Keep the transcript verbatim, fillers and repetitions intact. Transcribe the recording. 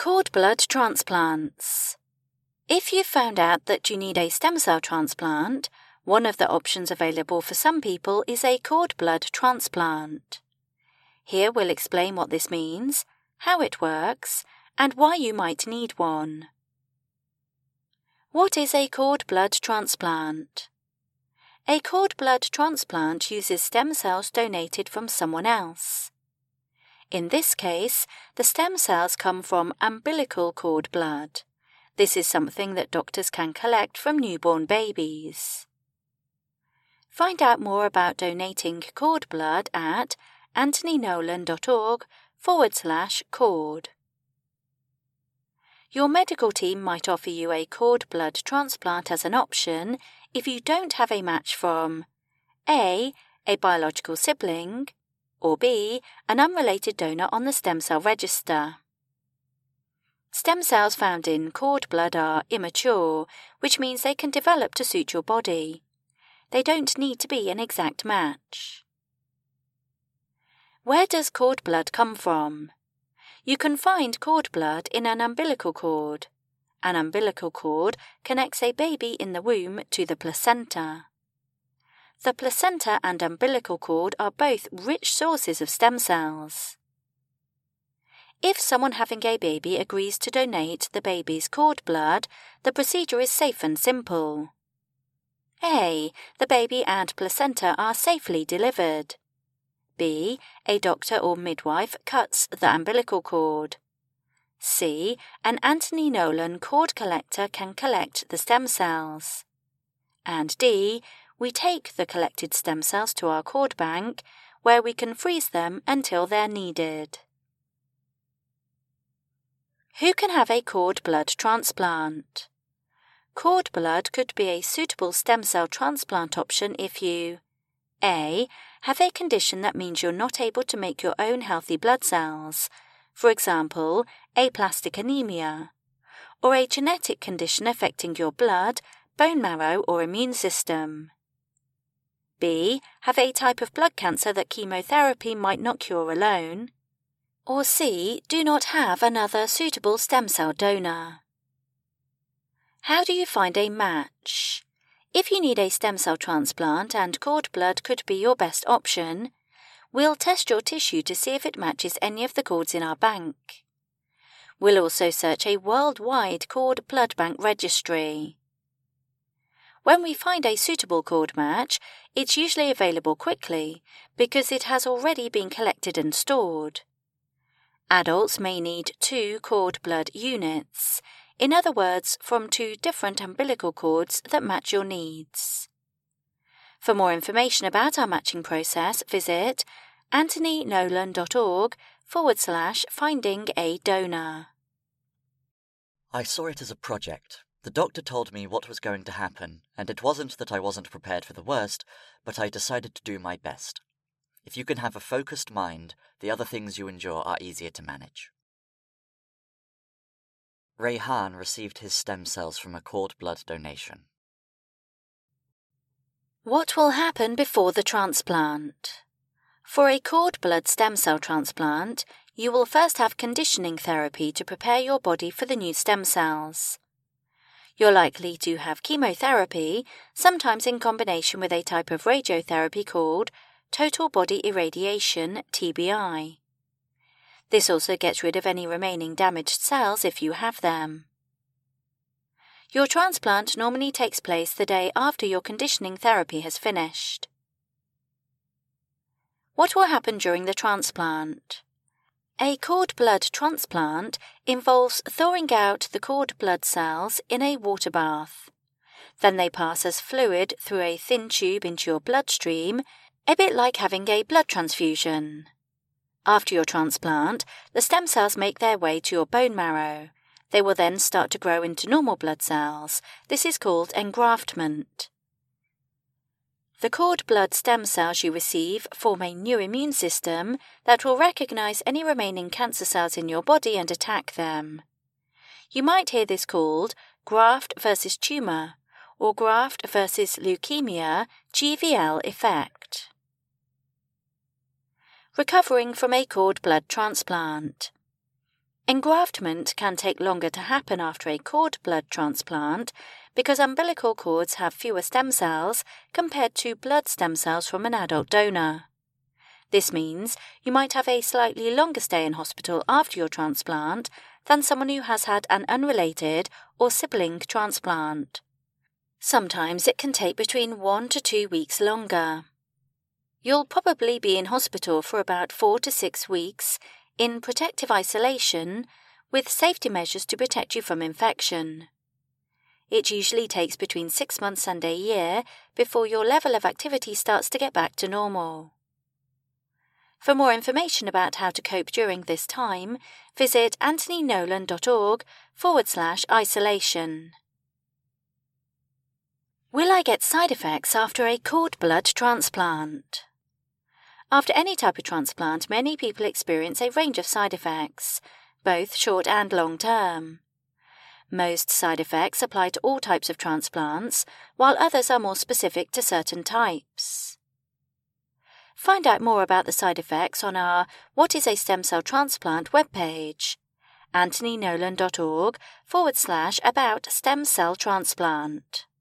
Cord blood transplants. If you've found out that you need a stem cell transplant, one of the options available for some people is a cord blood transplant. Here we'll explain what this means, how it works, and why you might need one. What is a cord blood transplant? A cord blood transplant uses stem cells donated from someone else. In this case, the stem cells come from umbilical cord blood. This is something that doctors can collect from newborn babies. Find out more about donating cord blood at anthonynolan.org forward slash cord. Your medical team might offer you a cord blood transplant as an option if you don't have a match from A. a biological sibling, or B. an unrelated donor on the stem cell register. Stem cells found in cord blood are immature, which means they can develop to suit your body. They don't need to be an exact match. Where does cord blood come from? You can find cord blood in an umbilical cord. An umbilical cord connects a baby in the womb to the placenta. The placenta and umbilical cord are both rich sources of stem cells. If someone having a baby agrees to donate the baby's cord blood, the procedure is safe and simple. A. The baby and placenta are safely delivered. B. A doctor or midwife cuts the umbilical cord. C. An Anthony Nolan cord collector can collect the stem cells. And D. We take the collected stem cells to our cord bank, where we can freeze them until they're needed. Who can have a cord blood transplant? Cord blood could be a suitable stem cell transplant option if you A. Have a condition that means you're not able to make your own healthy blood cells, for example, aplastic anemia, or a genetic condition affecting your blood, bone marrow, or immune system. B. Have a type of blood cancer that chemotherapy might not cure alone. Or C. Do not have another suitable stem cell donor. How do you find a match? If you need a stem cell transplant and cord blood could be your best option, we'll test your tissue to see if it matches any of the cords in our bank. We'll also search a worldwide cord blood bank registry. When we find a suitable cord match, it's usually available quickly because it has already been collected and stored. Adults may need two cord blood units, in other words, from two different umbilical cords that match your needs. For more information about our matching process, visit anthonynolan.org forward slash finding a donor. I saw it as a project. The doctor told me what was going to happen, and it wasn't that I wasn't prepared for the worst, but I decided to do my best. If you can have a focused mind, the other things you endure are easier to manage. Rayhan received his stem cells from a cord blood donation. What will happen before the transplant? For a cord blood stem cell transplant, you will first have conditioning therapy to prepare your body for the new stem cells. You're likely to have chemotherapy, sometimes in combination with a type of radiotherapy called total body irradiation, T B I. This also gets rid of any remaining damaged cells if you have them. Your transplant normally takes place the day after your conditioning therapy has finished. What will happen during the transplant? A cord blood transplant involves thawing out the cord blood cells in a water bath. Then they pass as fluid through a thin tube into your bloodstream, a bit like having a blood transfusion. After your transplant, the stem cells make their way to your bone marrow. They will then start to grow into normal blood cells. This is called engraftment. The cord blood stem cells you receive form a new immune system that will recognize any remaining cancer cells in your body and attack them. You might hear this called graft versus tumor or graft versus leukemia G V L effect. Recovering from a cord blood transplant. Engraftment can take longer to happen after a cord blood transplant because umbilical cords have fewer stem cells compared to blood stem cells from an adult donor. This means you might have a slightly longer stay in hospital after your transplant than someone who has had an unrelated or sibling transplant. Sometimes it can take between one to two weeks longer. You'll probably be in hospital for about four to six weeks in protective isolation with safety measures to protect you from infection. It usually takes between six months and a year before your level of activity starts to get back to normal. For more information about how to cope during this time, visit anthonynolan.org forward slash isolation. Will I get side effects after a cord blood transplant? After any type of transplant, many people experience a range of side effects, both short and long term. Most side effects apply to all types of transplants, while others are more specific to certain types. Find out more about the side effects on our What is a Stem Cell Transplant webpage, anthonynolan.org forward slash about stem cell transplant.